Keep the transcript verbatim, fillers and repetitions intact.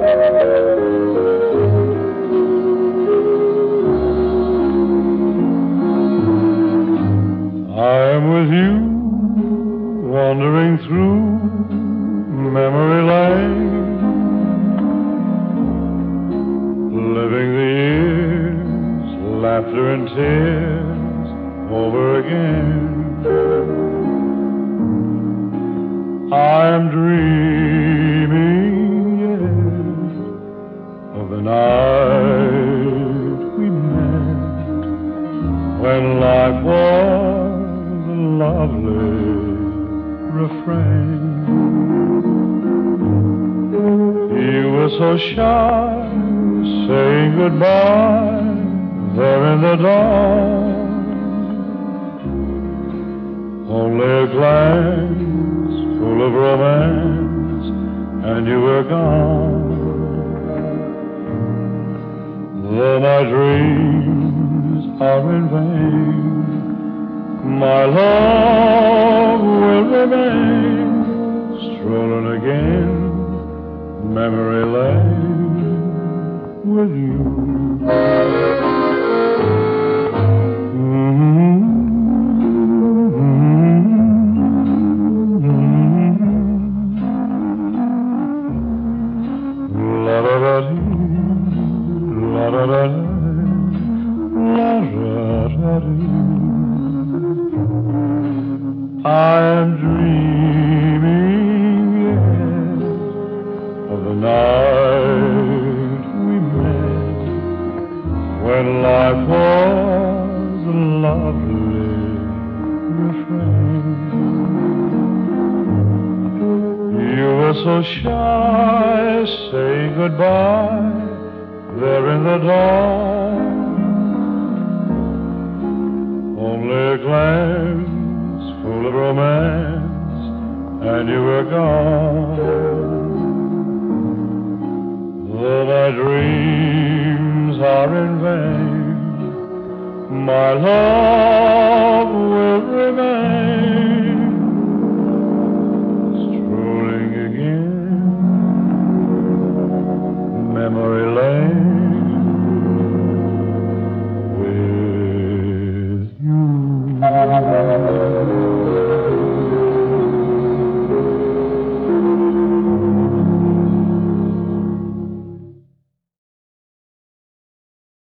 I'm with you, wandering through memory lane, living the years, laughter and tears over again. I'm dreaming, yes, of the night we met, when life was a lovely refrain. You were so shy, saying goodbye there in the dawn. Only a glance full of romance, and you were gone. Though my dreams are in vain, my love will remain, strolling again memory lane with you. La da da dee, la da da da, la da da dee. I am dreaming, yes, of the night we met, when life was a lovely refrain. You were so shy, saying goodbye there in the dawn. Only a glance full of romance, and you were gone. Though my dreams are in vain, my love